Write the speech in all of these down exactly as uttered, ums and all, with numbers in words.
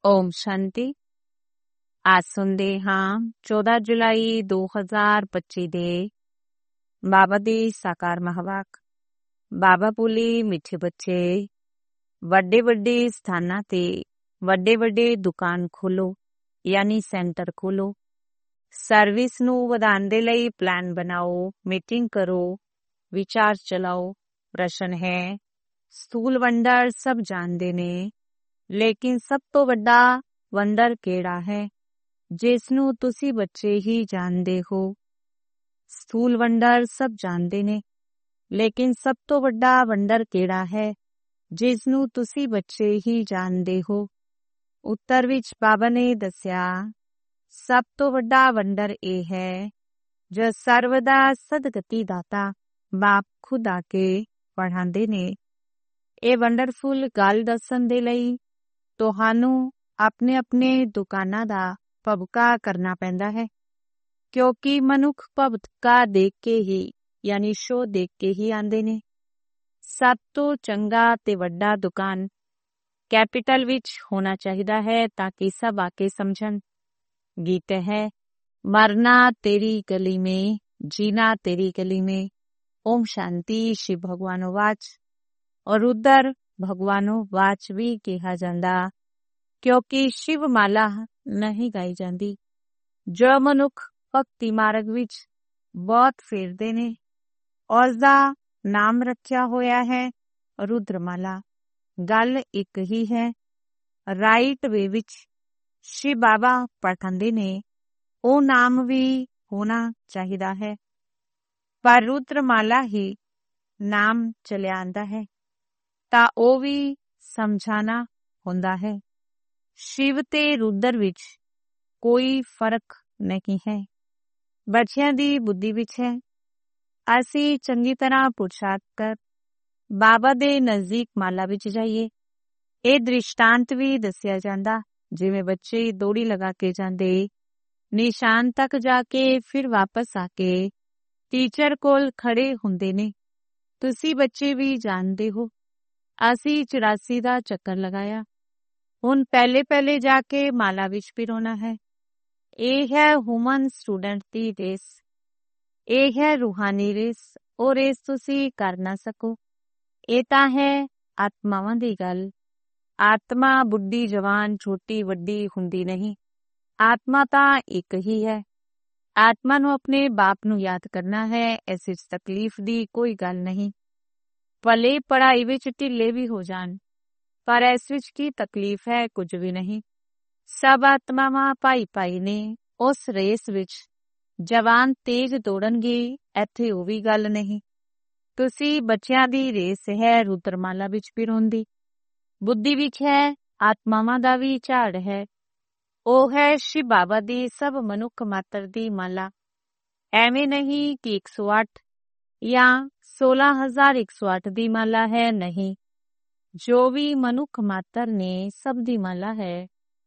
ਓਮ ਸ਼ਾਂਤੀ। ਅੱਜ ਸੁਣਦੇ ਹਾਂ ਚੌਦਾਂ ਜੁਲਾਈ ਦੋ ਹਜ਼ਾਰ ਪੱਚੀ ਦੇ ਬਾਬਾ ਦੀ ਸਾਕਾਰ ਮਹਾਵਾਕ। ਬਾਬਾ ਬੋਲੇ, ਮਿੱਠੇ ਬੱਚੇ, ਵੱਡੇ ਵੱਡੇ ਸਥਾਨਾਂ ਤੇ ਵੱਡੇ ਵੱਡੇ ਦੁਕਾਨ ਖੋਲੋ, ਯਾਨੀ ਸੈਂਟਰ ਖੋਲੋ। ਸਰਵਿਸ ਨੂੰ ਵਧਾਉਣ ਦੇ ਲਈ ਪਲਾਨ ਬਣਾਓ, ਮੀਟਿੰਗ ਕਰੋ, ਵਿਚਾਰ ਚਲਾਓ। ਪ੍ਰਸ਼ਨ ਹੈ, ਸਥੂਲ ਵੰਡਰ ਸਭ ਜਾਣਦੇ ਨੇ, ਲੇਕਿਨ ਸਭ ਤੋਂ ਵੱਡਾ ਵੰਡਰ ਕਿਹੜਾ ਹੈ ਜਿਸ ਨੂੰ ਤੁਸੀਂ ਬੱਚੇ ਹੀ ਜਾਣਦੇ ਹੋ? ਸਥੂਲ ਵੰਡਰ ਸਭ ਜਾਣਦੇ ਨੇ, ਲੇਕਿਨ ਸਭ ਤੋਂ ਵੱਡਾ ਵੰਡਰ ਕਿਹੜਾ ਹੈ ਜਿਸ ਨੂੰ ਤੁਸੀਂ ਬੱਚੇ ਹੀ ਜਾਣਦੇ ਹੋ? ਉੱਤਰ ਵਿੱਚ ਬਾਬਾ ਨੇ ਦੱਸਿਆ, ਸਭ ਤੋਂ ਵੱਡਾ ਵੰਡਰ ਇਹ ਹੈ ਜੋ ਸਰਵ ਦਾ ਸਦਗਤੀ ਦਾਤਾ ਬਾਪ ਖੁਦ ਆ ਕੇ ਪੜ੍ਹਾਉਂਦੇ ਨੇ। ਇਹ ਵੰਡਰਫੁਲ ਗੱਲ ਦੱਸਣ ਦੇ ਲਈ ਤੁਹਾਨੂੰ ਆਪਣੇ ਆਪਣੇ ਦੁਕਾਨਾਂ ਦਾ ਭਵਕਾ ਕਰਨਾ ਪੈਂਦਾ ਹੈ, ਕਿਉਂਕਿ ਮਨੁੱਖ ਭਵਕਾ ਦੇਖ ਕੇ ਹੀ ਯਾਨੀ ਸ਼ੋਅ ਦੇਖ ਕੇ ਹੀ ਆਉਂਦੇ ਨੇ। ਸਭ ਤੋਂ ਚੰਗਾ ਤੇ ਵੱਡਾ ਦੁਕਾਨ ਕੈਪੀਟਲ ਵਿੱਚ ਹੋਣਾ ਚਾਹੀਦਾ ਹੈ ਤਾਂ ਕਿ ਸਭ ਆ ਕੇ ਸਮਝਣ। ਗੀਤ ਹੈ, ਮਰਨਾ ਤੇਰੀ ਗਲੀ ਮੇਂ, ਜੀਣਾ ਤੇਰੀ ਗਲੀ ਮੇਂ। ਓਮ ਸ਼ਾਂਤੀ। ਸ਼ਿਵ ਭਗਵਾਨੋ ਵਾਚ ਔਰ ਉਧਰ ਭਗਵਾਨੋ ਵਾਚ ਵੀ ਕਿਹਾ ਜਾਂਦਾ, ਕਿਉਂਕਿ ਸ਼ਿਵ ਮਾਲਾ ਨਹੀਂ ਗਾਈ ਜਾਂਦੀ। ਜੋ ਮਨੁੱਖ ਭਗਤੀ ਮਾਰਗ ਵਿੱਚ ਬਹੁਤ ਫੇਰਦੇ ਨੇ, ਉਸਦਾ ਨਾਮ ਰੱਖਿਆ ਹੋਇਆ ਹੈ ਰੁਦਰਮਾਲਾ। ਗੱਲ ਇੱਕ ਹੀ ਹੈ, ਰਾਈਟ ਵੇ ਵਿੱਚ ਸ਼ਿਵ ਬਾਬਾ ਪਠਾਉਂਦੇ ਨੇ, ਉਹ ਨਾਮ ਵੀ ਹੋਣਾ ਚਾਹੀਦਾ ਹੈ। ਪਰ ਰੁਦਰਮਾਲਾ ਹੀ ਨਾਮ ਚਲਿਆ ਆਂਦਾ ਹੈ ਤਾਂ ਉਹ ਵੀ ਸਮਝਾਣਾ ਹੁੰਦਾ ਹੈ। ਸ਼ਿਵ ਤੇ ਰੁਦਰ ਵਿੱਚ ਕੋਈ ਫਰਕ ਨਹੀਂ ਹੈ, ਬੱਚਿਆਂ ਦੀ ਬੁੱਧੀ ਵਿੱਚ ਹੈ। ਅਸੀਂ ਚੰਗੀ ਤਰ੍ਹਾਂ ਪੁਰਸ਼ਾਰਥ ਕਰ ਬਾਬਾ ਦੇ ਨਜ਼ਦੀਕ ਮਾਲਾ ਵਿੱਚ ਜਾਈਏ। ਇਹ ਦ੍ਰਿਸ਼ਟਾਂਤ ਵੀ ਦੱਸਿਆ ਜਾਂਦਾ, ਜਿਵੇਂ ਬੱਚੇ ਦੌੜੀ ਲਗਾ ਕੇ ਜਾਂਦੇ, ਨਿਸ਼ਾਨ ਤੱਕ ਜਾ ਕੇ ਫਿਰ ਵਾਪਸ ਆ ਕੇ ਟੀਚਰ ਕੋਲ ਖੜੇ ਹੁੰਦੇ ਨੇ। ਤੁਸੀਂ ਬੱਚੇ ਵੀ ਜਾਣਦੇ ਹੋ, ਅਸੀਂ ਚੁਰਾਸੀ ਦਾ ਚੱਕਰ ਲਗਾਇਆ। ਹੁਣ ਪਹਿਲੇ ਪਹਿਲੇ ਜਾ ਕੇ ਮਾਲਾ ਵਿੱਚ ਪਿਰੋਣਾ ਹੈ। ਇਹ ਹੈ ਹਿਊਮਨ ਸਟੂਡੈਂਟ ਦੀ ਰੇਸ, ਇਹ ਹੈ ਰੂਹਾਨੀ ਰੇਸ। ਉਹ ਰੇਸ ਤੁਸੀਂ ਕਰ ਨਾ ਸਕੋ। ਇਹ ਤਾਂ ਹੈ ਆਤਮਾਵਾਂ ਦੀ ਗੱਲ। ਆਤਮਾ ਬੁੱਢੀ ਜਵਾਨ ਛੋਟੀ ਵੱਡੀ ਹੁੰਦੀ ਨਹੀਂ, ਆਤਮਾ ਤਾਂ ਇੱਕ ਹੀ ਹੈ। ਆਤਮਾ ਨੂੰ ਆਪਣੇ ਬਾਪ ਨੂੰ ਯਾਦ ਕਰਨਾ ਹੈ, ਇਸ ਵਿੱਚ ਤਕਲੀਫ ਦੀ ਕੋਈ ਗੱਲ ਨਹੀਂ। ਭਲੇ ਪੜ੍ਹਾਈ ਵਿੱਚ ਢਿੱਲੇ ਵੀ ਹੋ ਜਾਣ, ਪਰ ਇਸ ਵਿੱਚ ਕੀ ਤਕਲੀਫ ਹੈ? ਕੁਝ ਵੀ ਨਹੀਂ। ਸਭ ਆਤਮਾਵਾਂ ਭਾਈ ਭਾਈ ਨੇ। ਉਸ ਰੇਸ ਵਿੱਚ ਜਵਾਨ ਤੇਜ਼ ਦੌੜਨਗੇ, ਇੱਥੇ ਉਹ ਵੀ ਗੱਲ ਨਹੀਂ। ਤੁਸੀਂ ਬੱਚਿਆਂ ਦੀ ਰੇਸ ਹੈ ਰੁਦਰਮਾਲਾ ਵਿੱਚ ਪਿਰੋਣ ਦੀ। ਬੁੱਧੀ ਵਿੱਚ ਹੈ, ਆਤਮਾਵਾਂ ਦਾ ਵੀ ਝਾੜ ਹੈ। ਉਹ ਹੈ ਸ਼ਿਵ ਬਾਬਾ ਦੀ ਸਭ ਮਨੁੱਖ ਮਾਤਰ ਦੀ ਮਾਲਾ। ਐਵੇਂ ਨਹੀਂ ਕਿ ਇੱਕ ਸੌ ਅੱਠ ਜਾਂ ਸੋਲਾਂ ਹਜ਼ਾਰ ਇੱਕ ਸੌ ਅੱਠ ਦੀ ਮਾਲਾ ਹੈ, ਨਹੀਂ। ਜੋ ਵੀ ਮਨੁੱਖ ਮਾਤਰ ਨੇ ਸਭ ਦੀ ਮਾਲਾ ਹੈ।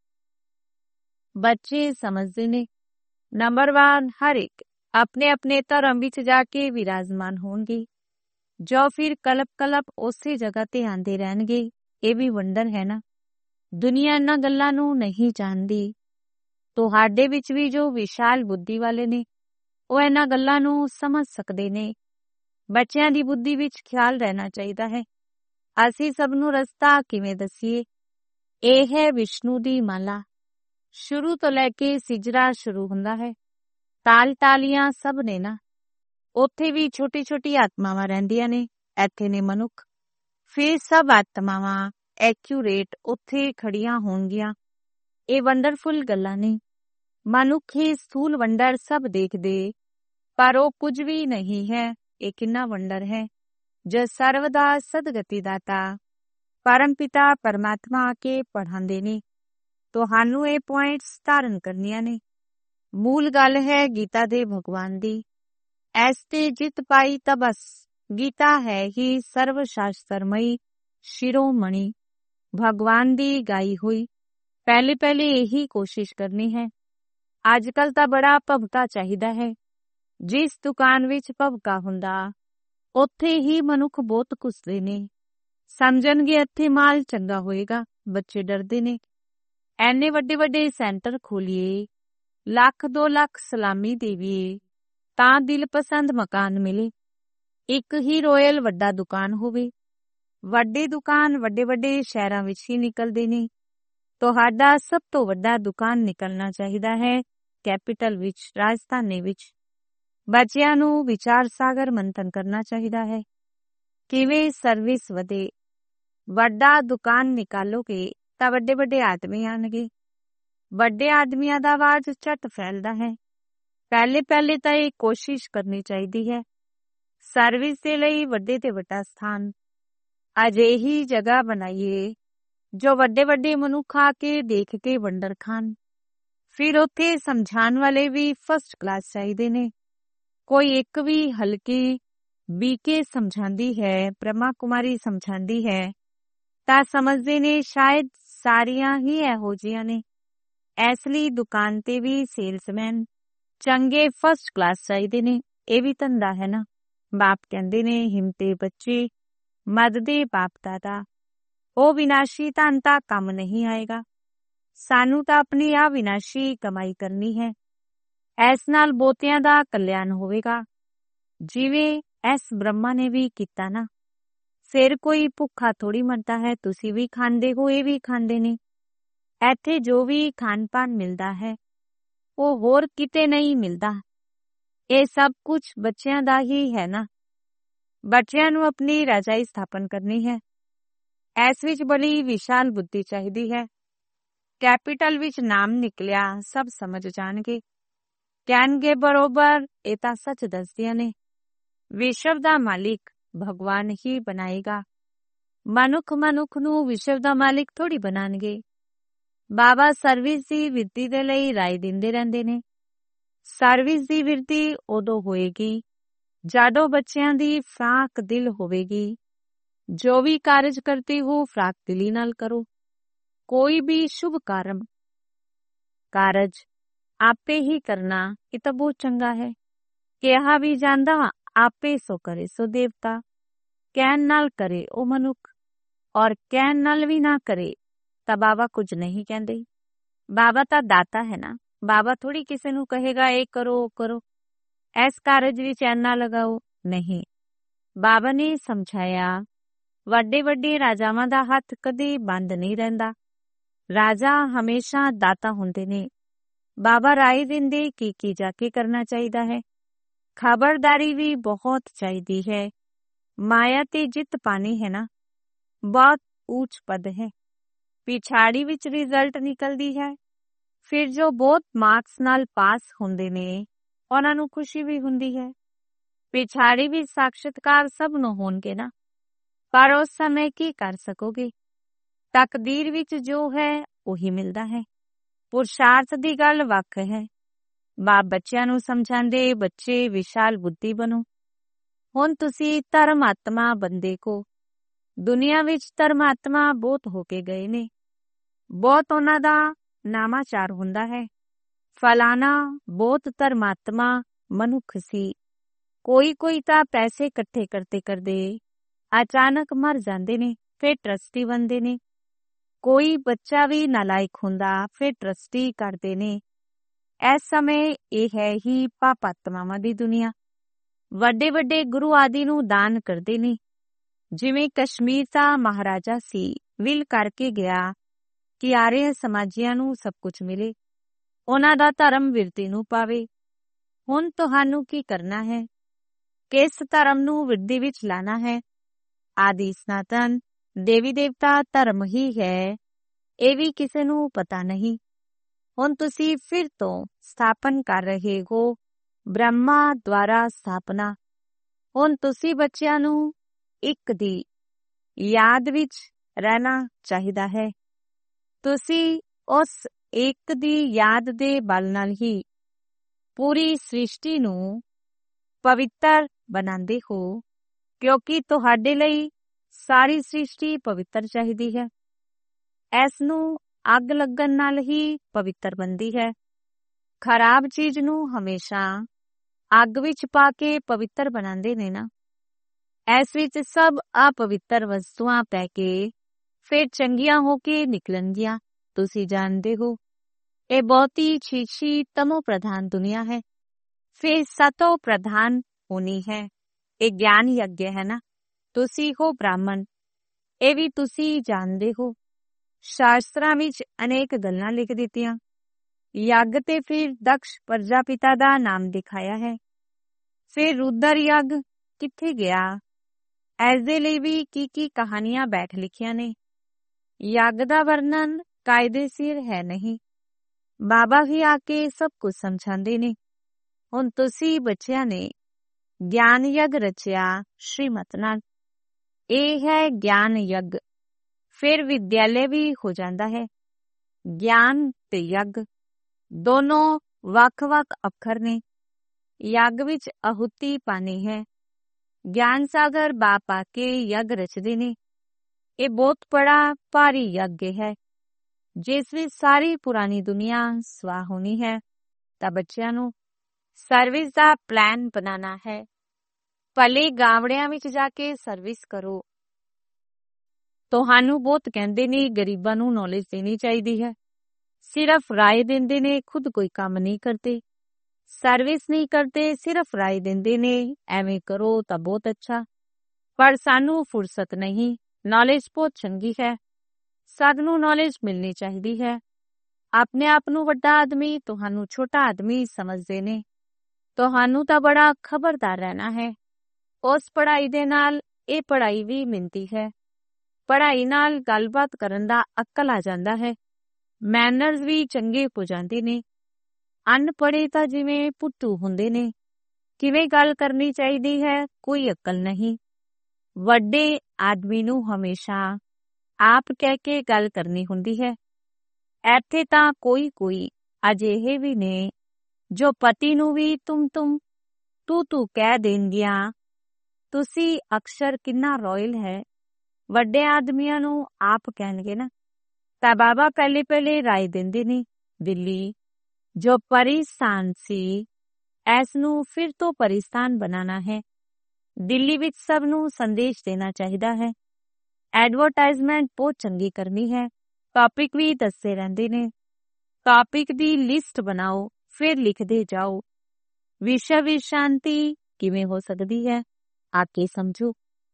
ਬੱਚੇ ਸਮਝਦੇ ਨੇ, ਨੰਬਰ ਵਨ, ਹਰ ਇੱਕ ਆਪਣੇ ਆਪਣੇ ਧਰਮ ਵਿੱਚ ਜਾ ਕੇ ਵਿਰਾਜਮਾਨ ਹੋਣਗੇ, ਜੋ ਫਿਰ ਕਲਪ ਕਲਪ ਉਸੇ ਜਗ੍ਹਾ ਤੇ ਆਂਦੇ ਰਹਿਣਗੇ। ਇਹ ਵੀ ਵੰਡਰ ਹੈ ਨਾ। ਦੁਨੀਆ ਇਹਨਾਂ ਗੱਲਾਂ ਨੂੰ ਨਹੀਂ ਜਾਣਦੀ। ਤੁਹਾਡੇ ਵਿੱਚ ਵੀ ਜੋ ਵਿਸ਼ਾਲ ਬੁੱਧੀ ਵਾਲੇ ਨੇ, ਉਹ ਇਹਨਾਂ ਗੱਲਾਂ ਨੂੰ ਸਮਝ ਸਕਦੇ ਨੇ। ਬੱਚਿਆਂ ਦੀ ਬੁੱਧੀ ਵਿੱਚ ਖਿਆਲ ਰਹਿਣਾ ਚਾਹੀਦਾ ਹੈ, ਅਸੀਂ ਸਭ ਨੂੰ ਰਸਤਾ ਕਿਵੇਂ ਦੱਸੀਏ। ਇਹ ਹੈ ਵਿਸ਼ਨੂੰ ਦੀ ਮਾਲਾ। ਸ਼ੁਰੂ ਤੋਂ ਲੈ ਕੇ ਸਿਜਰਾ ਸ਼ੁਰੂ ਹੁੰਦਾ ਹੈ। ਤਾਲ ਤਾਲੀਆਂ ਸਭ ਨੇ ਨਾ। ਉੱਥੇ ਵੀ ਛੋਟੀ ਛੋਟੀ ਆਤਮਾਵਾਂ ਰਹਿੰਦੀਆਂ ਨੇ, ਇੱਥੇ ਨੇ ਮਨੁੱਖ। ਫਿਰ ਸਭ ਆਤਮਾਵਾਂ ਐਕਿਊਰੇਟ ਉੱਥੇ ਖੜੀਆਂ ਹੋਣਗੀਆਂ। ਇਹ ਵੰਡਰਫੁਲ ਗੱਲਾਂ ਨੇ। ਮਨੁੱਖ ਹੀ ਸਥੂਲ ਵੰਡਰ ਸਭ ਦੇਖਦੇ, ਪਰ ਉਹ ਕੁਝ ਵੀ ਨਹੀਂ ਹੈ। ਇਹ ਕਿੰਨਾ ਵੰਡਰ ਹੈ ਜੋ ਸਰਵ ਦਾ ਸਦਗਤੀ ਦਾਤਾ ਪਰਮ ਪਿਤਾ ਪਰਮਾਤਮਾ ਆ ਕੇ ਪੜ੍ਹਾਉਂਦੇ ਨੇ। ਤੁਹਾਨੂੰ ਇਹ ਪੁਆਇੰਟਸ ਧਾਰਨ ਕਰਨੀਆਂ ਨੇ। ਮੂਲ ਗੱਲ ਹੈ ਗੀਤਾ ਦੇ ਭਗਵਾਨ ਦੀ। ਐਸ ਤੇ ਜਿੱਤ ਪਾਈ ਤਾਂ ਬਸ। ਗੀਤਾ ਹੈ ਹੀ ਸਰਵ ਸ਼ਾਸਤਰਮਈ ਸ਼ਿਰੋਮਣੀ, ਭਗਵਾਨ ਦੀ ਗਾਈ ਹੋਈ। ਪਹਿਲੇ ਪਹਿਲੇ ਇਹੀ ਕੋਸ਼ਿਸ਼ ਕਰਨੀ ਹੈ। ਅੱਜ ਕੱਲ ਤਾਂ ਬੜਾ ਭਵਕਾ ਚਾਹੀਦਾ ਹੈ। ਜਿਸ ਦੁਕਾਨ ਵਿੱਚ ਭਵਕਾ ਹੁੰਦਾ, ਉੱਥੇ ਹੀ ਮਨੁੱਖ ਬਹੁਤ ਘੁੱਸਦੇ ਨੇ। ਸਮਝਣਗੇ ਇੱਥੇ ਮਾਲ ਚੰਗਾ ਹੋਏਗਾ, ਬੱਚੇ ਡਰਦੇ ਨੇ। ਐਨੇ ਵੱਡੇ ਵੱਡੇ ਸੈਂਟਰ ਖੋਲੀਏ, ਲੱਖ ਦੋ ਲੱਖ ਸਲਾਮੀ ਦੇਵੀਏ, ਤਾਂ ਦਿਲ ਪਸੰਦ ਮਕਾਨ ਮਿਲੇ। ਇੱਕ ਹੀ ਰੋਇਲ ਵੱਡਾ ਦੁਕਾਨ ਹੋਵੇ। ਵੱਡੇ ਦੁਕਾਨ ਵੱਡੇ ਵੱਡੇ ਸ਼ਹਿਰਾਂ ਵਿੱਚ ਹੀ ਨਿਕਲਦੇ ਨੇ। ਤੁਹਾਡਾ ਸਭ ਤੋਂ ਵੱਡਾ ਦੁਕਾਨ ਨਿਕਲਣਾ ਚਾਹੀਦਾ ਹੈ ਕੈਪੀਟਲ ਵਿੱਚ, ਰਾਜਧਾਨੀ ਵਿੱਚ। ਬੱਚਿਆਂ ਨੂੰ ਵਿਚਾਰ ਸਾਗਰ ਮੰਥਨ ਕਰਨਾ ਚਾਹੀਦਾ ਹੈ। ਕਿਵੇਂ ਸਰਵਿਸ ਵਧੇ। ਵੱਡਾ ਦੁਕਾਨ ਨਿਕਾਲੋਗੇ ਤਾਂ ਵੱਡੇ ਵੱਡੇ ਆਦਮੀ ਆਣਗੇ। ਵੱਡੇ ਆਦਮੀਆਂ ਦਾ ਆਵਾਜ਼ ਝਟ ਫੈਲਦਾ ਹੈ। ਪਹਿਲੇ ਪਹਿਲੇ ਤਾਂ ਇਹ ਕੋਸ਼ਿਸ਼ ਕਰਨੀ ਚਾਹੀਦੀ ਹੈ। ਸਰਵਿਸ ਦੇ ਲਈ ਵੱਡੇ ਤੇ ਵੱਡਾ ਸਥਾਨ, ਅਜਿਹੀ ਜਗ੍ਹਾ ਬਣਾਈਏ ਜੋ ਵੱਡੇ ਵੱਡੇ ਮਨੁੱਖ ਆ ਕੇ ਦੇਖ ਕੇ ਵੰਡਰ ਖਾਣ। ਫਿਰ ਉੱਥੇ ਸਮਝਾਉਣ ਵਾਲੇ ਵੀ ਫਸਟ ਕਲਾਸ ਚਾਹੀਦੇ ਨੇ। ਕੋਈ ਇੱਕ ਵੀ ਹਲਕੀ ਬੀਕੇ ਸਮਝਾਉਂਦੀ ਹੈ, ਬ੍ਰਹਮਾ ਕੁਮਾਰੀ ਸਮਝਾਉਂਦੀ ਹੈ, ਤਾਂ ਸਮਝਦੇ ਨੇ ਸ਼ਾਇਦ ਸਾਰੀਆਂ ਹੀ ਇਹੋ ਜਿਹੀਆਂ ਨੇ। ਇਸ ਲਈ ਦੁਕਾਨ ਤੇ ਵੀ ਸੇਲਸਮੈਨ ਚੰਗੇ ਫਸਟ ਕਲਾਸ ਚਾਹੀਦੇ ਨੇ। ਇਹ ਵੀ ਧੰਦਾ ਹੈ ਨਾ। ਬਾਪ ਕਹਿੰਦੇ ਨੇ ਹਿੰਮਤੇ ਬੱਚੇ ਮਦ ਦੇ ਬਾਪ ਦਾਦਾ, ਉਹ ਵਿਨਾਸ਼ੀ ਧਨ ਤਾਂ ਕੰਮ ਨਹੀਂ ਆਏਗਾ। ਸਾਨੂੰ ਤਾਂ ਆਪਣੀ ਆ ਵਿਨਾਸ਼ੀ ਕਮਾਈ ਕਰਨੀ ਹੈ। ਇਸ ਨਾਲ ਬਹੁਤਿਆਂ ਦਾ ਕਲਿਆਣ ਹੋਵੇਗਾ, ਜਿਵੇਂ ਇਸ ਬ੍ਰਹਮਾ ਨੇ ਵੀ ਕੀਤਾ ਨਾ। ਫਿਰ ਕੋਈ ਭੁੱਖਾ ਥੋੜੀ ਮਰਦਾ ਹੈ। ਤੁਸੀਂ ਵੀ ਖਾਂਦੇ ਹੋ, ਇਹ ਵੀ ਖਾਂਦੇ ਨੇ। ਇੱਥੇ ਜੋ ਵੀ ਖਾਣ ਪਾਨ ਮਿਲਦਾ ਹੈ ਉਹ ਹੋਰ ਕਿਤੇ ਨਹੀਂ ਮਿਲਦਾ। ਇਹ ਸਭ ਕੁਝ ਬੱਚਿਆਂ ਦਾ ਹੀ ਹੈ ਨਾ। ਬੱਚਿਆਂ ਨੂੰ ਆਪਣੀ ਰਾਜਾਈ ਸਥਾਪਨ ਕਰਨੀ ਹੈ। ਇਸ ਵਿੱਚ ਬੜੀ ਵਿਸ਼ਾਲ ਬੁੱਧੀ ਚਾਹੀਦੀ ਹੈ। ਕੈਪੀਟਲ ਵਿੱਚ ਨਾਮ ਨਿਕਲਿਆ, ਸਭ ਸਮਝ ਜਾਣਗੇ, ਕਹਿਣਗੇ ਬਰੋਬਰ ਇਹ ਤਾਂ ਸੱਚ ਦੱਸਦੀਆਂ ਨੇ। ਵਿਸ਼ਵ ਦਾ ਮਾਲਿਕ ਭਗਵਾਨ ਹੀ ਬਣਾਏਗਾ। ਮਨੁੱਖ ਮਨੁੱਖ ਨੂੰ ਵਿਸ਼ਵ ਦਾ ਮਾਲਿਕ ਥੋੜੀ ਬਣਾਉਣਗੇ। ਬਾਬਾ ਸਰਵਿਸ ਦੀ ਵਿਰਤੀ ਦੇ ਲਈ ਰਾਏ ਦਿੰਦੇ ਰਹਿੰਦੇ ਨੇ। ਸਰਵਿਸ ਦੀ ਵਿਰਤੀ ਉਦੋਂ ਹੋਏਗੀ ਜਦੋਂ ਬੱਚਿਆਂ ਦੀ ਫਰਾਕ ਦਿਲ ਹੋਵੇਗੀ। ਜੋ ਵੀ ਕਾਰਜ ਕਰਤੇ ਹੋ ਫਰਾਕ ਦਿਲੀ ਨਾਲ ਕਰੋ। ਕੋਈ ਵੀ ਸ਼ੁਭ ਕਰਮ ਕਾਰਜ ਆਪੇ ਹੀ ਕਰਨਾ, ਇਹ ਤਾਂ ਬਹੁਤ ਚੰਗਾ ਹੈ। ਕਿਹਾ ਵੀ ਜਾਂਦਾ ਆਪੇ ਸੋ ਕਰੇ ਸੋ ਦੇਵਤਾ। ਕਹਿਣ ਨਾਲ ਕਰੇ ਉਹ ਮਨੁੱਖ, ਔਰ ਕਹਿਣ ਨਾਲ ਵੀ ਨਾ ਕਰੇ ਤਾਂ ਬਾਬਾ ਕੁਝ ਨਹੀਂ ਕਹਿੰਦੇ। ਬਾਬਾ ਤਾਂ ਦਾਤਾ ਹੈ ਨਾ। ਬਾਬਾ ਥੋੜੀ ਕਿਸੇ ਨੂੰ ਕਹੇਗਾ ਇਹ ਕਰੋ ਉਹ ਕਰੋ, ਇਸ ਕਾਰਜ ਵਿੱਚ ਇੰਨਾ ਲਗਾਓ, ਨਹੀਂ। ਬਾਬਾ ਨੇ ਸਮਝਾਇਆ ਵੱਡੇ ਵੱਡੇ ਰਾਜਾਵਾਂ ਦਾ ਹੱਥ ਕਦੇ ਬੰਦ ਨਹੀਂ ਰਹਿੰਦਾ। ਰਾਜਾ ਹਮੇਸ਼ਾ ਦਾਤਾ ਹੁੰਦੇ ਨੇ। ਬਾਬਾ ਰਾਏ ਦਿੰਦੇ ਕੀ ਕੀ ਜਾ ਕੇ ਕਰਨਾ ਚਾਹੀਦਾ ਹੈ। ਖਬਰਦਾਰੀ ਵੀ ਬਹੁਤ ਚਾਹੀਦੀ ਹੈ। ਮਾਇਆ ਤੇ ਜਿੱਤ ਪਾਣੀ ਹੈ ਨਾ, ਬਹੁਤ ਉੱਚ ਪਦ ਹੈ। ਪਿਛਾੜੀ ਵਿੱਚ ਰਿਜ਼ਲਟ ਨਿਕਲਦੀ ਹੈ। ਫਿਰ ਜੋ ਬਹੁਤ ਮਾਰਕਸ ਨਾਲ ਪਾਸ ਹੁੰਦੇ ਨੇ ਉਹਨਾਂ ਨੂੰ ਖੁਸ਼ੀ ਵੀ ਹੁੰਦੀ ਹੈ। ਪਿਛਾੜੀ ਵੀ ਸਾਖਸ਼ਾਤਕਾਰ ਸਭ ਨੂੰ ਹੋਣਗੇ ਨਾ, ਪਰ ਉਸ ਸਮੇਂ ਕੀ ਕਰ ਸਕੋਗੇ। ਤਕਦੀਰ ਵਿੱਚ ਜੋ ਹੈ ਉਹੀ ਮਿਲਦਾ ਹੈ। ਪੁਰਸ਼ਾਰਥ ਦੀ ਗੱਲ ਵੱਖ ਹੈ। ਬਾਪ ਬੱਚਿਆਂ ਨੂੰ ਸਮਝਾਉਂਦੇ, ਬੱਚੇ ਵਿਸ਼ਾਲ ਬੁੱਧੀ ਬਣੋ। ਹੁਣ ਤੁਸੀਂ ਧਰਮਾਤਮਾ ਬੰਦੇ ਕੋ। ਦੁਨੀਆ ਵਿੱਚ ਧਰਮਾਤਮਾ ਬਹੁਤ ਹੋ ਕੇ ਗਏ ਨੇ। ਬਹੁਤ ਉਹਨਾਂ ਦਾ ਨਾਮਾਚਾਰ ਹੁੰਦਾ ਹੈ। ਫਲਾਣਾ ਬਹੁਤ ਧਰਮਾਤਮਾ ਮਨੁੱਖ ਸੀ। ਕੋਈ ਕੋਈ ਤਾਂ ਪੈਸੇ ਇਕੱਠੇ ਕਰਦੇ ਕਰਦੇ ਅਚਾਨਕ ਮਰ ਜਾਂਦੇ ਨੇ, ਫਿਰ ਟਰਸਟੀ ਬਣਦੇ ਨੇ। ਕੋਈ ਬੱਚਾ ਵੀ ਨਾਲਾਇਕ ਹੁੰਦਾ, ਫਿਰ ਟਰਸਟੀ ਕਰਦੇ ਨੇ। ਇਸ ਸਮੇਂ ਇਹ ਹੈ ਹੀ ਪਾਪਾਤਮਾਵਾਂ ਦੀ ਦੁਨੀਆ। ਵੱਡੇ ਵੱਡੇ ਗੁਰੂ ਆਦਿ ਨੂੰ ਦਾਨ ਕਰਦੇ ਨੇ। ਜਿਵੇਂ ਕਸ਼ਮੀਰ ਦਾ ਮਹਾਰਾਜਾ ਸੀ, ਵਿਲ ਕਰਕੇ ਗਿਆ ਕਿ ਆਰੀਆ ਸਮਾਜੀਆਂ ਨੂੰ ਸਭ ਕੁਝ ਮਿਲੇ, ਉਹਨਾਂ ਦਾ ਧਰਮ ਵਿਰਤੀ ਨੂੰ ਪਾਵੇ। ਹੁਣ ਤੁਹਾਨੂੰ ਕੀ ਕਰਨਾ ਹੈ? ਕਿਸ ਧਰਮ ਨੂੰ ਵਿਰਤੀ ਵਿੱਚ ਲਾਣਾ ਹੈ? ਆਦਿ ਸਨਾਤਨ ਦੇਵੀ ਦੇਵਤਾ ਧਰਮ ਹੀ ਹੈ, ਇਹ ਵੀ ਕਿਸੇ ਨੂੰ ਪਤਾ ਨਹੀਂ। ਹੁਣ ਤੁਸੀਂ ਫਿਰ ਤੋਂ ਸਥਾਪਨ ਕਰ ਰਹੇ ਹੋ, ਬ੍ਰਹਮਾ ਦੁਆਰਾ ਸਥਾਪਨਾ। ਹੁਣ ਤੁਸੀਂ ਬੱਚਿਆਂ ਨੂੰ ਇੱਕ ਦੀ ਯਾਦ ਵਿੱਚ ਰਹਿਣਾ ਚਾਹੀਦਾ ਹੈ। ਤੁਸੀਂ ਉਸ ਇੱਕ ਦੀ ਯਾਦ ਦੇ ਬਲ ਨਾਲ ਹੀ ਪੂਰੀ ਸ੍ਰਿਸ਼ਟੀ ਨੂੰ ਪਵਿੱਤਰ ਬਣਾਉਂਦੇ ਹੋ, ਕਿਉਂਕਿ ਤੁਹਾਡੇ ਲਈ ਸਾਰੀ ਸ੍ਰਿਸ਼ਟੀ ਪਵਿੱਤਰ ਚਾਹੀਦੀ ਹੈ। ਇਸ ਨੂੰ ਅੱਗ ਲੱਗਣ ਨਾਲ ਹੀ ਪਵਿੱਤਰ ਬਣਦੀ ਹੈ। ਖਰਾਬ ਚੀਜ਼ ਨੂੰ ਹਮੇਸ਼ਾ ਅੱਗ ਵਿੱਚ ਪਾ ਕੇ ਪਵਿੱਤਰ ਬਣਾਉਂਦੇ ਨੇ ਨਾ। ਇਸ ਵਿੱਚ ਸਭ ਅਪਵਿੱਤਰ ਵਸਤੂਆਂ ਪੈ ਕੇ ਫਿਰ ਚੰਗੀਆਂ ਹੋ ਕੇ ਨਿਕਲਣਗੀਆਂ। ਤੁਸੀਂ ਜਾਣਦੇ ਹੋ ਇਹ ਬਹੁਤੀ ਛੀਛੀ ਤਮੋ ਪ੍ਰਧਾਨ ਦੁਨੀਆ ਹੈ। ਫਿਰ ਸਤੋ ਪ੍ਰਧਾਨ ਹੋਣੀ ਹੈ। ਇਹ ਗਿਆਨ ਯੱਗ ਹੈ ਨਾ। ਤੁਸੀਂ ਹੋ ਬ੍ਰਾਹਮਣ, ਇਹ ਵੀ ਤੁਸੀਂ ਜਾਣਦੇ ਹੋ। ਸ਼ਾਸਤਰਾਂ ਵਿੱਚ ਅਨੇਕ ਗੱਲਾਂ ਲਿਖ ਦਿੱਤੀਆਂ। ਯੱਗ ਤੇ ਫਿਰ ਦਕਸ਼ ਪ੍ਰਜਾਪਿਤਾ ਦਾ ਨਾਮ ਦਿਖਾਇਆ ਹੈ। ਫਿਰ ਰੁਦਰ ਯੱਗ ਕਿੱਥੇ ਗਿਆ, ਇਸ ਦੇ ਲਈ ਵੀ ਕੀ ਕੀ ਕਹਾਣੀਆਂ ਬੈਠ ਲਿਖੀਆਂ ਨੇ। ਯੱਗ ਦਾ ਵਰਣਨ ਕਾਇਦੇਸਿਰ ਹੈ ਨਹੀਂ। ਬਾਬਾ ਵੀ ਆ ਕੇ ਸਭ ਕੁਝ ਸਮਝਾਉਂਦੇ ਨੇ। ਹੁਣ ਤੁਸੀਂ ਬੱਚਿਆਂ ਨੇ ਗਿਆਨ ਯੱਗ ਰਚਿਆ ਸ਼੍ਰੀਮਤ ਨਾਲ। ਇਹ ਹੈ ਗਿਆਨ ਯੱਗ। ਫਿਰ ਵਿਦਿਆਲੇ ਵੀ ਹੋ ਜਾਂਦਾ ਹੈ। ਗਿਆਨ ਤੇ ਯੱਗ ਦੋਨੋਂ ਵੱਖ-ਵੱਖ ਅੱਖਰ ਨੇ। ਯੱਗ ਵਿੱਚ ਆਹੁਤੀ ਪਾਣੀ ਹੈ। ਗਿਆਨ ਸਾਗਰ ਬਾਪ ਆ ਕੇ ਯੱਗ ਰਚਦੇ ਨੇ। ਇਹ ਬਹੁਤ ਬੜਾ ਭਾਰੀ ਯੱਗ ਹੈ ਜਿਸ ਵਿੱਚ ਸਾਰੀ ਪੁਰਾਣੀ ਦੁਨੀਆ ਸਵਾਹ ਹੋਣੀ ਹੈ। ਤਾਂ ਬੱਚਿਆਂ ਨੂੰ ਸਰਵਿਸ ਦਾ ਪਲਾਨ ਬਣਾਉਣਾ ਹੈ। ਭਲੇ ਗਾਵੜਿਆਂ ਵਿੱਚ ਜਾ ਕੇ ਸਰਵਿਸ ਕਰੋ। ਤੁਹਾਨੂੰ ਬਹੁਤ ਕਹਿੰਦੇ ਨੇ ਗਰੀਬਾਂ ਨੂੰ ਨੌਲੇਜ ਦੇਣੀ ਚਾਹੀਦੀ ਹੈ। ਸਿਰਫ ਰਾਏ ਦਿੰਦੇ ਨੇ, ਖੁਦ ਕੋਈ ਕੰਮ ਨਹੀਂ ਕਰਦੇ। ਸਰਵਿਸ ਨਹੀਂ ਕਰਦੇ, ਸਿਰਫ ਰਾਏ ਦਿੰਦੇ ਨੇ ਐਵੇਂ ਕਰੋ ਤਾਂ ਬਹੁਤ ਅੱਛਾ। ਪਰ ਸਾਨੂੰ ਫੁਰਸਤ ਨਹੀਂ। ਨੌਲੇਜ ਬਹੁਤ ਚੰਗੀ ਹੈ, ਸਭ ਨੂੰ ਨੌਲੇਜ ਮਿਲਣੀ ਚਾਹੀਦੀ ਹੈ। ਆਪਣੇ ਆਪ ਨੂੰ ਵੱਡਾ ਆਦਮੀ, ਤੁਹਾਨੂੰ ਛੋਟਾ ਆਦਮੀ ਸਮਝਦੇ ਨੇ। ਤੁਹਾਨੂੰ ਤਾਂ ਬੜਾ ਖਬਰਦਾਰ ਰਹਿਣਾ ਹੈ। ਉਸ ਪੜ੍ਹਾਈ ਦੇ ਨਾਲ ਇਹ ਪੜ੍ਹਾਈ ਵੀ ਮਿਲਦੀ ਹੈ। ਪੜ੍ਹਾਈ ਨਾਲ ਗੱਲਬਾਤ ਕਰਨ ਦਾ ਅਕਲ ਆ ਜਾਂਦਾ ਹੈ। ਮੈਨਰਸ ਵੀ ਚੰਗੇ ਹੋ ਜਾਂਦੇ ਨੇ। ਅਨਪੜ੍ਹੇ ਤਾਂ ਜਿਵੇਂ ਪੁੱਟੂ ਹੁੰਦੇ ਨੇ। ਕਿਵੇਂ ਗੱਲ ਕਰਨੀ ਚਾਹੀਦੀ ਹੈ, ਕੋਈ ਅਕਲ ਨਹੀਂ। ਵੱਡੇ ਆਦਮੀ ਨੂੰ ਹਮੇਸ਼ਾ ਆਪ ਕਹਿ ਕੇ ਗੱਲ ਕਰਨੀ ਹੁੰਦੀ ਹੈ। ਇੱਥੇ ਤਾਂ ਕੋਈ ਕੋਈ ਅਜਿਹੇ ਵੀ ਨੇ ਜੋ ਪਤੀ ਨੂੰ ਵੀ ਤੁਮ ਤੁਮ ਤੂੰ ਤੂੰ ਕਹਿ ਦੇਣਗੀਆਂ। ਤੁਸੀਂ ਅਕਸਰ ਕਿੰਨਾ ਰੋਇਲ ਹੈ। ਵੱਡੇ ਆਦਮੀਆਂ ਨੂੰ ਆਪ ਕਹਿਣਗੇ ਨਾ। ਤਾਂ ਬਾਬਾ ਪਹਿਲੇ ਪਹਿਲੇ ਰਾਏ ਦਿੰਦੇ ਨੇ। ਦਿੱਲੀ ਜੋ ਪਰਿਸਥਾਨ ਸੀ, ਇਸ ਨੂੰ ਫਿਰ ਤੋਂ ਪਰਿਸਥਾਨ ਬਣਾਉਣਾ ਹੈ। ਦਿੱਲੀ ਵਿੱਚ ਸਭ ਨੂੰ ਸੰਦੇਸ਼ ਦੇਣਾ ਚਾਹੀਦਾ ਹੈ। ਐਡਵਰਟਾਈਜ਼ਮੈਂਟ ਬਹੁਤ ਚੰਗੀ ਕਰਨੀ ਹੈ। ਟੌਪਿਕ ਵੀ ਦੱਸਦੇ ਰਹਿੰਦੇ ਨੇ। ਟੌਪਿਕ ਦੀ ਲਿਸਟ ਬਣਾਓ, ਫਿਰ ਲਿਖਦੇ ਜਾਓ। ਵਿਸ਼ਵ ਵਿੱਚ ਸ਼ਾਂਤੀ ਕਿਵੇਂ ਹੋ ਸਕਦੀ ਹੈ, ਆ ਕੇ ਸਮਝੋ।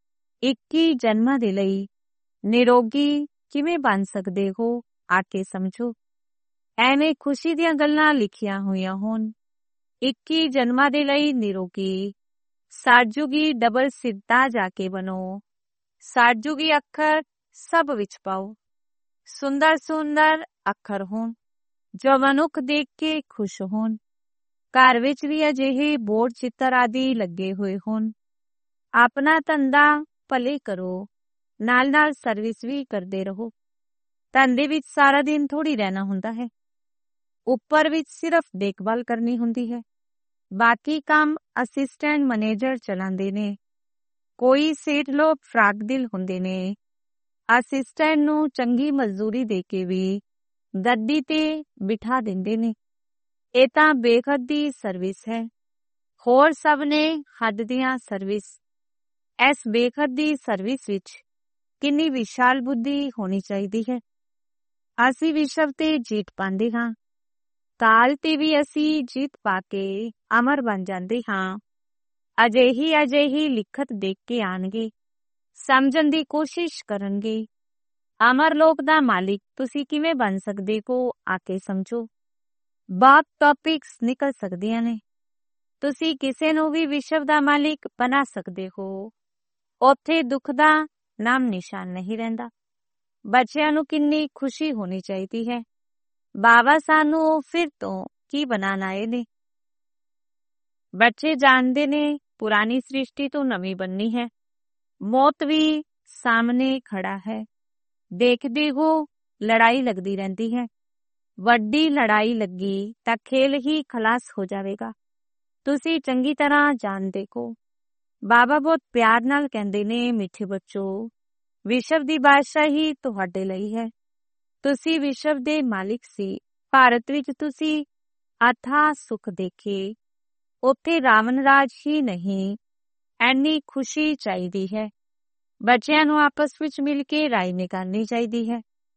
ਇੱਕੀ ਜਨਮਾਂ ਦੇ ਲਈ ਨਿਰੋਗੀ ਕਿਵੇਂ ਬਣ ਸਕਦੇ ਹੋ, ਆ ਕੇ ਸਮਝੋ। ਐਵੇਂ ਖੁਸ਼ੀ ਦੀਆਂ ਗੱਲਾਂ ਲਿਖੀਆਂ ਹੋਈਆਂ ਹੋਣ। ਇੱਕੀ ਜਨਮਾਂ ਦੇ ਲਈ ਨਿਰੋਗੀ ਸਾਜੂਗੀ ਡਬਲ ਸਿੱਧਾ ਜਾ ਕੇ ਬਣੋ। ਸਾਜੂਗੀ ਅੱਖਰ ਸਭ ਵਿੱਚ ਪਾਓ। ਸੁੰਦਰ ਸੁੰਦਰ ਅੱਖਰ ਹੋਣ ਜੋ ਮਨੁੱਖ ਦੇਖ ਕੇ ਖੁਸ਼ ਹੋਣ। ਘਰ ਵਿੱਚ ਵੀ ਅਜਿਹੇ ਬੋਰਡ ਚਿੱਤਰ ਆਦਿ ਲੱਗੇ ਹੋਏ ਹੋਣ। ਆਪਣਾ ਧੰਦਾ ਭਲੇ ਕਰੋ, ਨਾਲ ਨਾਲ ਸਰਵਿਸ ਵੀ ਕਰਦੇ ਰਹੋ। ਧੰਦੇ ਵਿੱਚ ਸਾਰਾ ਦਿਨ ਥੋੜੀ ਰਹਿਣਾ ਹੁੰਦਾ ਹੈ। ਉੱਪਰ ਵਿੱਚ ਸਿਰਫ ਦੇਖਭਾਲ ਕਰਨੀ ਹੁੰਦੀ ਹੈ। ਬਾਕੀ ਕੰਮ ਅਸਿਸਟੈਂਟ ਮੈਨੇਜਰ ਚਲਾਉਂਦੇ ਨੇ। ਕੋਈ ਸੇਠ ਲੋਕ ਫਰਾਕ ਦਿਲ ਹੁੰਦੇ ਨੇ। ਅਸਿਸਟੈਂਟ ਨੂੰ ਚੰਗੀ ਮਜ਼ਦੂਰੀ ਦੇ ਕੇ ਵੀ ਗੱਦੀ ਤੇ ਬਿਠਾ ਦਿੰਦੇ ਨੇ। ਇਹ ਤਾਂ ਬੇਹੱਦ ਦੀ ਸਰਵਿਸ ਹੈ। ਹੋਰ ਸਭ ਨੇ ਹੱਦ ਦੀਆਂ ਸਰਵਿਸ। ਇਸ ਬੇਹੱਦ ਦੀ ਸਰਵਿਸ ਵਿੱਚ ਕਿੰਨੀ ਵਿਸ਼ਾਲ ਬੁੱਧੀ ਹੋਣੀ ਚਾਹੀਦੀ ਹੈ। ਅਸੀਂ ਵਿਸ਼ਵ ਤੇ ਜੀਤ ਪਾਉਂਦੇ ਹਾਂ। ਕਾਲ ਤੇ ਵੀ ਅਸੀਂ ਜੀਤ ਪਾ ਕੇ ਅਮਰ ਬਣ ਜਾਂਦੇ ਹਾਂ। ਅਜਿਹੀ ਅਜਿਹੀ ਲਿਖਤ ਦੇਖ ਕੇ ਆਣਗੇ, ਸਮਝਣ ਦੀ ਕੋਸ਼ਿਸ਼ ਕਰਨਗੇ। ਅਮਰ ਲੋਕ ਦਾ ਮਾਲਿਕ ਤੁਸੀਂ ਕਿਵੇਂ ਬਣ ਸਕਦੇ ਹੋ, ਆ ਕੇ ਸਮਝੋ। ਬਹੁਤ ਟੌਪਿਕਸ ਨਿਕਲ ਸਕਦੀਆਂ ਨੇ। ਤੁਸੀਂ ਕਿਸੇ ਨੂੰ ਵੀ ਵਿਸ਼ਵ ਦਾ ਮਾਲਿਕ ਬਣਾ ਸਕਦੇ ਹੋ। ਉੱਥੇ ਦੁੱਖ ਦਾ ਨਾਮ ਨਿਸ਼ਾਨ ਨਹੀਂ ਰਹਿੰਦਾ। ਬੱਚਿਆਂ ਨੂੰ ਕਿੰਨੀ ਖੁਸ਼ੀ ਹੋਣੀ ਚਾਹੀਦੀ ਹੈ। ਬਾਬਾ ਸਾਨੂੰ ਫਿਰ ਤੋਂ ਕੀ ਬਣਾਉਣ ਆਏ ਨੇ। ਬੱਚੇ ਜਾਣਦੇ ਨੇ ਪੁਰਾਣੀ ਸ੍ਰਿਸ਼ਟੀ ਤੋਂ ਨਵੀਂ ਬਣਨੀ ਹੈ। ਮੌਤ ਵੀ ਸਾਹਮਣੇ ਖੜਾ ਹੈ। ਦੇਖਦੇ ਹੋ ਲੜਾਈ ਲੱਗਦੀ ਰਹਿੰਦੀ ਹੈ। ਵੱਡੀ ਲੜਾਈ ਲੱਗੀ ਤਾਂ ਖੇਲ ਹੀ ਖਲਾਸ ਹੋ ਜਾਵੇਗਾ। ਤੁਸੀਂ ਚੰਗੀ ਤਰ੍ਹਾਂ ਜਾਣਦੇ ਹੋ। ਬਾਬਾ ਬਹੁਤ ਪਿਆਰ ਨਾਲ ਕਹਿੰਦੇ ਨੇ, ਮਿੱਠੇ ਬੱਚੋ, ਵਿਸ਼ਵ ਦੀ ਬਾਦਸ਼ਾਹੀ ਤੁਹਾਡੇ ਲਈ ਹੈ। ਤੁਸੀਂ ਵਿਸ਼ਵ ਦੇ ਮਾਲਿਕ ਸੀ। ਭਾਰਤ ਵਿੱਚ ਤੁਸੀਂ ਅਥਾਹ ਸੁੱਖ ਦੇਖੇ। ਉੱਥੇ ਰਾਵਣ ਰਾਜ ਹੀ ਨਹੀਂ, ਐਨੀ ਖੁਸ਼ੀ ਚਾਹੀਦੀ ਹੈ। ਬੱਚਿਆਂ ਨੂੰ ਆਪਸ ਵਿੱਚ ਮਿਲ ਕੇ ਰਾਏ ਨਿਕਾਲਣੀ ਚਾਹੀਦੀ ਹੈ।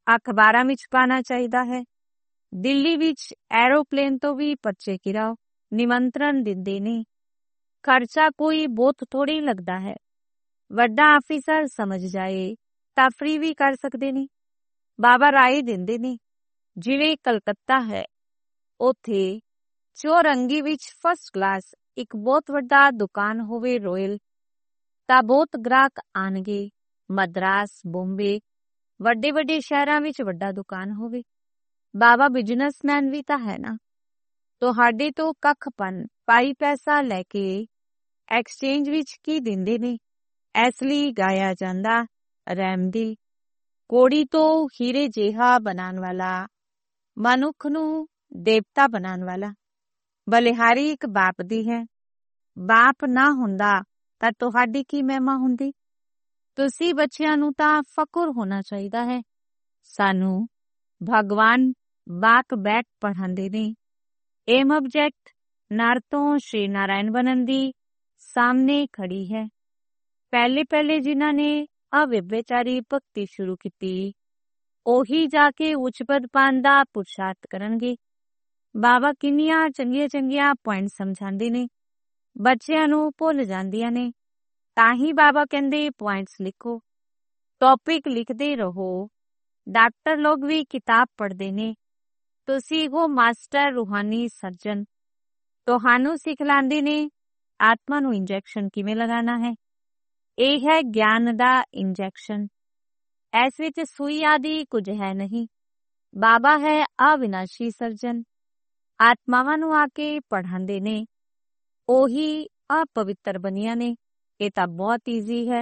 ਅਖਬਾਰਾਂ ਵਿੱਚ ਪਾਣਾ ਚਾਹੀਦਾ ਹੈ। ਦਿੱਲੀ ਵਿੱਚ ਐਰੋਪਲੇਨ ਤੋਂ ਵੀ ਪਰਚੇ ਗਿਰਾਓ, ਨਿਮੰਤਰਣ ਦਿੰਦੇ ਨੇ। ਖਰਚਾ ਕੋਈ ਬਹੁਤ ਥੋੜੀ ਲੱਗਦਾ ਹੈ। ਵੱਡਾ ਆਫੀਸਰ ਸਮਝ ਜਾਏ ਤਾਂ ਫ੍ਰੀ ਵੀ ਕਰ ਸਕਦੇ ਨੇ। ਬਾਬਾ ਰਾਏ ਦਿੰਦੇ ਨੇ, ਜਿਵੇਂ ਕਲਕੱਤਾ ਹੈ, ਉੱਥੇ ਚੌਰੰਗੀ ਵਿੱਚ ਫਸਟ ਕਲਾਸ ਇੱਕ ਬਹੁਤ ਵੱਡਾ ਦੁਕਾਨ ਹੋਵੇ ਰੋਇਲ, ਤਾਂ ਬਹੁਤ ਗ੍ਰਾਹਕ ਆਣਗੇ। ਮਦਰਾਸ, ਬੰਬੇ, ਵੱਡੇ ਵੱਡੇ ਸ਼ਹਿਰਾਂ ਵਿੱਚ ਵੱਡਾ ਦੁਕਾਨ ਹੋਵੇ। ਬਾਬਾ ਬਿਜ਼ਨਸਮੈਨ ਵੀ ਤਾਂ ਹੈ ਨਾ। ਤੁਹਾਡੇ ਤੋਂ ਕੱਖਪਨ ਪਾਈ ਪੈਸਾ ਲੈ ਕੇ ਐਕਸਚੇਂਜ ਵਿੱਚ ਕੀ ਦਿੰਦੇ ਨੇ। ਇਸ ਲਈ ਗਾਇਆ ਜਾਂਦਾ ਰਹਿਮਦਿਲ, ਕੋੜੀ ਤੋਂ ਹੀਰੇ ਜਿਹਾ ਬਣਾਉਣ ਵਾਲਾ, ਮਨੁੱਖ ਨੂੰ ਦੇਵਤਾ ਬਣਾਉਣ ਵਾਲਾ। ਬਲਿਹਾਰੀ ਇੱਕ ਬਾਪ ਦੀ ਹੈ। ਬਾਪ ਨਾ ਹੁੰਦਾ ਤਾਂ ਤੁਹਾਡੀ ਕੀ ਮਹਿਮਾ ਹੁੰਦੀ। ਤੁਸੀਂ ਬੱਚਿਆਂ ਨੂੰ ਤਾਂ ਫਕਰ ਹੋਣਾ ਚਾਹੀਦਾ ਹੈ। ਸਾਨੂੰ ਭਗਵਾਨ ਬਾਕ ਬੈਠ ਪੜ੍ਹਾਉਂਦੇ ਨੇ। ਏਮ ਆਬਜੈਕਟ ਨਰ ਤੋਂ ਸ਼੍ਰੀ ਨਾਰਾਇਣ ਬਣਨ ਦੀ ਸਾਹਮਣੇ ਖੜੀ ਹੈ। ਪਹਿਲੇ ਪਹਿਲੇ ਜਿਨ੍ਹਾਂ ਨੇ ਅਵਿਭਿਚਾਰੀ ਭਗਤੀ ਸ਼ੁਰੂ ਕੀਤੀ, ਉਹੀ ਜਾ ਕੇ ਉੱਚ ਪਦ ਪਾਉਣ ਦਾ ਪੁਰਸ਼ਾਰਥ ਕਰਨਗੇ। ਬਾਬਾ ਕਿੰਨੀਆਂ ਚੰਗੀਆਂ ਚੰਗੀਆਂ ਪੁਆਇੰਟ ਸਮਝਾਉਂਦੇ ਨੇ, ਬੱਚਿਆਂ ਨੂੰ ਭੁੱਲ ਜਾਂਦੀਆਂ ਨੇ। ਤਾਂ ਹੀ ਬਾਬਾ ਕਹਿੰਦੇ ਪੁਆਇੰਟਸ ਲਿਖੋ, ਟੌਪਿਕ ਲਿਖਦੇ ਰਹੋ। ਡਾਕਟਰ ਲੋਕ ਵੀ ਕਿਤਾਬ ਪੜ੍ਹਦੇ ਨੇ। ਤੁਸੀਂ ਹੋ ਮਾਸਟਰ ਰੂਹਾਨੀ ਸਰਜਨ, ਤੁਹਾਨੂੰ ਸਿਖਲਾਉਂਦੇ ਨੇ ਆਤਮਾ ਨੂੰ ਇੰਜੈਕਸ਼ਨ ਕਿਵੇਂ ਲਗਾਉਣਾ ਹੈ। ਇਹ ਹੈ ਗਿਆਨ ਦਾ ਇੰਜੈਕਸ਼ਨ। ਇਸ ਵਿੱਚ ਸੂਈ ਆਦਿ ਕੁਝ ਹੈ ਨਹੀਂ। ਬਾਬਾ ਹੈ ਅਵਿਨਾਸ਼ੀ ਸਰਜਨ। ਆਤਮਾਵਾਂ ਨੂੰ ਆ ਕੇ ਪੜ੍ਹਾਉਂਦੇ ਨੇ, ਉਹੀ ਅਪਵਿੱਤਰ ਬਣੀਆਂ ਨੇ। ਇਹ ਤਾਂ ਬਹੁਤ ਈਜ਼ੀ ਹੈ।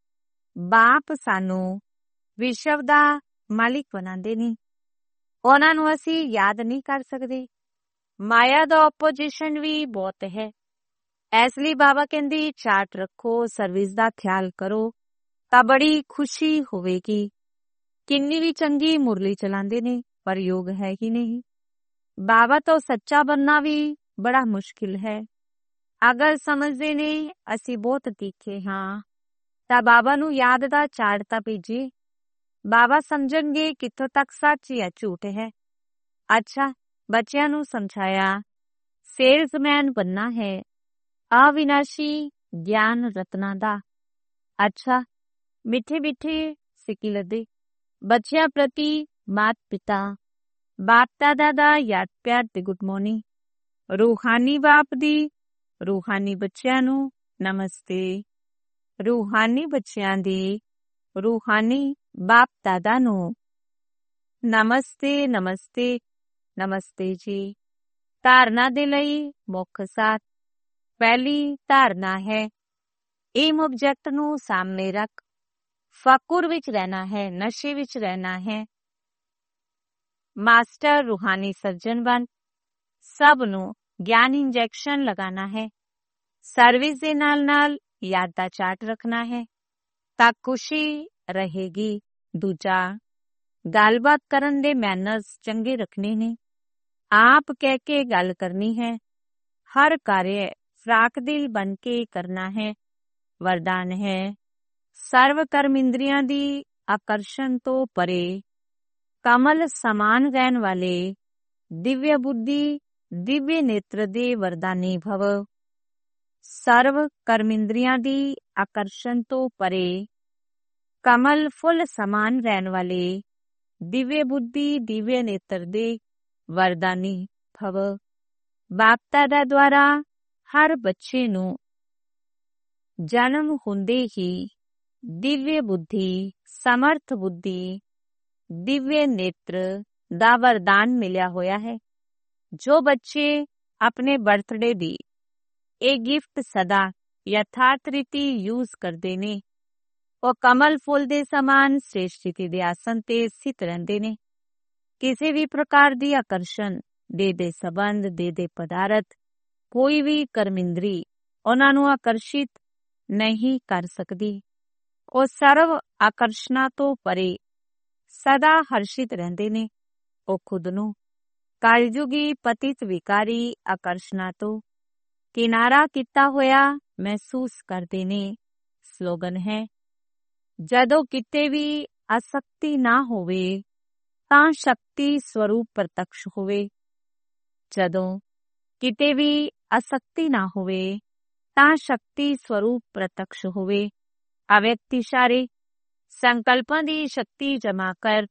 ਬਾਪ ਸਾਨੂੰ ਵਿਸ਼ਵ ਦਾ ਮਾਲਿਕ ਬਣਾਉਂਦੇ ਨੇ, ਉਹਨਾਂ ਨੂੰ ਅਸੀਂ ਯਾਦ ਨਹੀਂ ਕਰ ਸਕਦੇ। ਮਾਇਆ ਦਾ ਆਪੋਜੀਸ਼ਨ ਵੀ ਬਹੁਤ ਹੈ। ਇਸ ਲਈ ਬਾਬਾ ਕਹਿੰਦੀ ਚਾਰਟ ਰੱਖੋ, ਸਰਵਿਸ ਦਾ ਖਿਆਲ ਕਰੋ ਤਾਂ ਬੜੀ ਖੁਸ਼ੀ ਹੋਵੇਗੀ। ਕਿੰਨੀ ਵੀ ਚੰਗੀ ਮੁਰਲੀ ਚਲਾਉਂਦੇ ਨੇ, ਪਰ ਯੋਗ ਹੈ ਹੀ ਨਹੀਂ। ਬਾਬਾ ਤੋਂ ਸੱਚਾ ਬਣਨਾ ਵੀ ਬੜਾ ਮੁਸ਼ਕਿਲ ਹੈ। ਅਗਰ ਸਮਝਦੇ ਨੇ ਅਸੀਂ ਬਹੁਤ ਤਿੱਖੇ ਹਾਂ, ਤਾਂ ਬਾਬਾ ਨੂੰ ਯਾਦ ਦਾ ਚਾਰਟ ਤਾਂ ਭੇਜੀਏ। ਬਾਬਾ ਸਮਝਣਗੇ ਕਿੱਥੋਂ ਤੱਕ ਸੱਚ ਜਾਂ ਝੂਠ ਹੈ। ਅੱਛਾ, ਬੱਚਿਆਂ ਨੂੰ ਸਮਝਾਇਆ ਸੇਲਜ਼ਮੈਨ ਬਣਨਾ ਹੈ, ਅਵਿਨਾਸ਼ੀ ਗਿਆਨ ਰਤਨਾ ਦਾ। ਅੱਛਾ, ਮਿੱਠੇ ਮਿੱਠੇ ਸਿੱਕੀ ਲੱਦੇ ਬੱਚਿਆਂ ਪ੍ਰਤੀ ਮਾਤ ਪਿਤਾ, ਬਾਪ ਦਾਦਾ ਦਾ ਯਾਦ ਪਿਆਰ ਤੇ ਗੁੱਡ ਮਾਰਨਿੰਗ। ਰੂਹਾਨੀ ਬਾਪ ਦੀ ਰੂਹਾਨੀ ਬੱਚਿਆਂ ਨੂੰ ਨਮਸਤੇ। ਰੂਹਾਨੀ ਬੱਚਿਆਂ ਦੀ ਰੂਹਾਨੀ ਬਾਪ ਦਾਦਾ ਨੂੰ ਨਮਸਤੇ ਨਮਸਤੇ ਨਮਸਤੇ ਜੀ। ਧਾਰਨਾ ਦੇ ਲਈ ਮੁੱਖ ਸਾਥ। ਪਹਿਲੀ ਧਾਰਨਾ ਹੈ, ਏਮ ਆਬਜੈਕਟ ਨੂੰ ਸਾਹਮਣੇ ਰੱਖ। ਫਕਰ ਵਿੱਚ ਰਹਿਣਾ ਹੈ, ਨਸ਼ੇ ਵਿੱਚ ਰਹਿਣਾ ਹੈ। ਮਾਸਟਰ ਰੂਹਾਨੀ ਸਰਜਨ ਬਣ। ਸਭ ਨੂੰ ਗਿਆਨ ਇੰਜੈਕਸ਼ਨ ਲਗਾਣਾ ਹੈ। ਸਰਵਿਸ ਦੇ ਨਾਲ ਨਾਲ ਯਾਦ ਦਾ ਚਾਰਟ ਰੱਖਣਾ ਹੈ ਤਾਂ ਖੁਸ਼ੀ ਰਹੇਗੀ। ਦੂਜਾ, ਗੱਲਬਾਤ ਕਰਨ ਦੇ ਮੈਨਰਸ ਚੰਗੇ ਰੱਖਣੇ ਨੇ। ਆਪ ਕਹਿ ਕੇ ਗੱਲ ਕਰਨੀ ਹੈ। ਹਰ ਕਾਰਜ ਫਰਾਕ ਦਿਲ ਬਣ ਕੇ ਕਰਨਾ ਹੈ। ਵਰਦਾਨ ਹੈ, ਸਰਵ ਕਰਮ ਇੰਦਰੀਆਂ ਦੀ ਆਕਰਸ਼ਣ ਤੋਂ ਪਰੇ, ਕਮਲ ਸਮਾਨ ਰਹਿਣ ਵਾਲੇ, ਦਿਵਯ ਬੁੱਧੀ ਦਿਵਯ ਨੇਤਰ ਦੇ ਵਰਦਾਨੀ ਭਵ। ਸਰਵ ਕਰਮ ਇੰਦਰੀਆਂ ਦੀ ਆਕਰਸ਼ਣ ਤੋਂ ਪਰੇ, ਕਮਲ ਫੁੱਲ ਸਮਾਨ ਰਹਿਣ ਵਾਲੇ, ਦਿਵਯ ਬੁੱਧੀ ਦਿਵਯ ਨੇਤਰ ਦੇ ਵਰਦਾਨੀ ਭਵ। ਬਾਪ ਦਾਦਾ ਦੁਆਰਾ ਹਰ ਬੱਚੇ ਨੂੰ ਜਨਮ ਹੁੰਦੇ ਹੀ ਦਿਵਯ ਬੁੱਧੀ, ਸਮਰਥ ਬੁੱਧੀ, ਦਿਵਯ ਨੇਤਰ ਦਾ ਵਰਦਾਨ ਮਿਲਿਆ ਹੋਇਆ ਹੈ। ਜੋ ਬੱਚੇ ਆਪਣੇ ਬਰਥਡੇ ਦੀ ਇਹ ਗਿਫਟ ਸਦਾ ਯਥਾਰਥ ਰੀਤੀ ਯੂਜ਼ ਕਰਦੇ ਨੇ, ਉਹ ਕਮਲ ਫੁੱਲ ਦੇ ਸਮਾਨ ਸ੍ਰੇਸ਼ਟ ਸਥਿਤੀ ਦੇ ਆਸਨ ਤੇ ਸਥਿਤ ਰਹਿੰਦੇ ਨੇ। ਕਿਸੇ ਵੀ ਪ੍ਰਕਾਰ ਦੀ ਆਕਰਸ਼ਣ, ਦੇ ਦੇ ਸੰਬੰਧ, ਦੇ ਦੇ ਪਦਾਰਥ, ਕੋਈ ਵੀ ਕਰਮਿੰਦਰੀ ਉਹਨਾਂ ਨੂੰ ਆਕਰਸ਼ਿਤ ਨਹੀਂ ਕਰ ਸਕਦੀ। ਉਹ ਸਰਵ ਆਕਰਸ਼ਣਾ ਤੋਂ ਪਰੇ ਸਦਾ ਹਰਸ਼ਿਤ ਰਹਿੰਦੇ ਨੇ। ਉਹ ਖੁਦ ਨੂੰ ਕਲਯੁਗੀ ਪਤਿਤ ਵਿਕਾਰੀ ਆਕਰਸ਼ਣਾ ਤੋਂ ਕਿਨਾਰਾ ਕੀਤਾ ਹੋਇਆ ਮਹਿਸੂਸ ਕਰਦੇ ਨੇ। ਸਲੋਗਨ ਹੈ, ਜਦੋਂ ਕਿਤੇ ਵੀ ਆਸਕਤੀ ਨਾ ਹੋਵੇ ਤਾਂ ਸ਼ਕਤੀ ਸਰੂਪ ਪ੍ਰਤੱਖ ਹੋਵੇ। ਜਦੋਂ ਕਿਤੇ ਵੀ ਅਸਕਤੀ ਨਾ ਹੋਵੇ ਤਾਂ ਸ਼ਕਤੀ ਸਰੂਪ ਪ੍ਰਤੱਖ ਹੋਵੇ। ਅਵਿਅਕਤ ਇਸ਼ਾਰੇ ਸੰਕਲਪਾਂ ਦੀ ਸ਼ਕਤੀ ਜਮ੍ਹਾਂ ਕਰ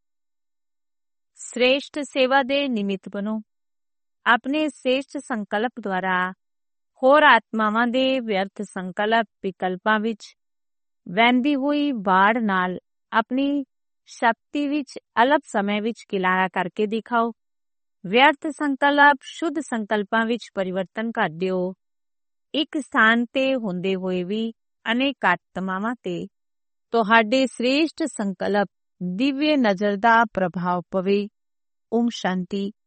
ਸ੍ਰੇਸ਼ਟ ਸੇਵਾ ਦੇ ਨਿਮਿਤ ਬਣੋ। ਆਪਣੇ ਸ੍ਰੇਸ਼ਟ ਸੰਕਲਪ ਦੁਆਰਾ ਹੋਰ ਆਤਮਾਵਾਂ ਦੇ ਵਿਅਰਥ ਸੰਕਲਪ ਵਿਕਲਪਾਂ ਵਿੱਚ ਵਹਿੰਦੀ ਹੋਈ ਬਾੜ ਨਾਲ ਆਪਣੀ ਸ਼ਕਤੀ ਵਿੱਚ ਅਲਪ ਸਮੇਂ ਵਿੱਚ ਕਿਲਾਰਾ ਕਰਕੇ ਦਿਖਾਓ। ਵਿਅਰਥ ਸੰਕਲਪ ਸ਼ੁੱਧ ਸੰਕਲਪਾਂ ਵਿੱਚ ਪਰਿਵਰਤਨ ਕਰ ਦਿਓ। ਇੱਕ ਸਥਾਨ ਤੇ ਹੁੰਦੇ ਹੋਏ ਵੀ ਅਨੇਕ ਆਤਮਾਵਾਂ ਤੇ ਤੁਹਾਡੇ ਸ੍ਰੇਸ਼ਟ ਸੰਕਲਪ ਦਿਵਯ ਨਜ਼ਰ ਦਾ ਪ੍ਰਭਾਵ ਪਵੇ। ਓਮ ਸ਼ਾਂਤੀ।